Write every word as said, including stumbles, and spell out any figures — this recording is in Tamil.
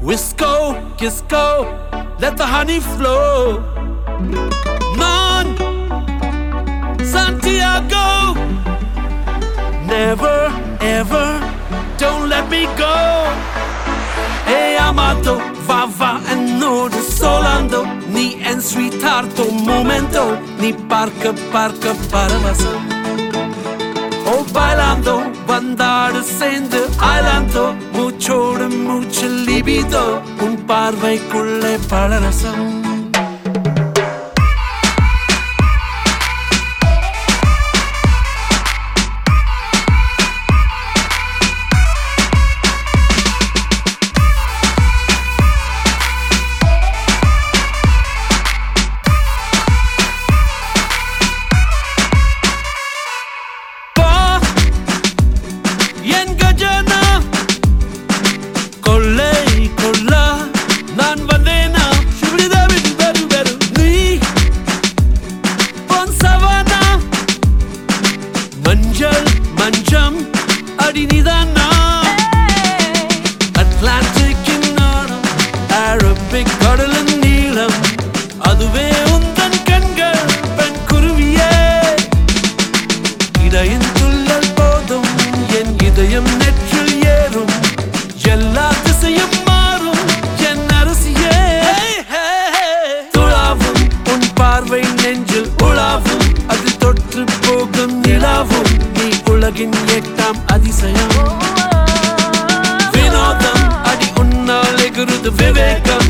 Wisco, Kisco, let the honey flow. Non, Santiago, never, ever, don't let me go. Hey, amato, va va and no de solando. Ni en sweethearto momento, ni parca parca paravasam. Oh, bailando, bandar sendo ailando, mucho de mucho libido, un parvaiculle palarasam. Manjam adinidana Atlantic இன்னோரம் Arabic கடலின் நீளம் அதுவே உந்தன் கண்கள் பெண் குருவியே இதயம் துள்ளல் போதும் என் இதயம் நெற்றில் ஏறும் எல்லா திசையும் மாறும் என் அரசியே துளாவும் உன் பார்வை நெஞ்சில் உலாவும் அது தொற்று போகும் நிலாவும் உலகின் எட்டாம் அதிசயம் வினோதம் அடி உன்னால் எகுருது விவேகம்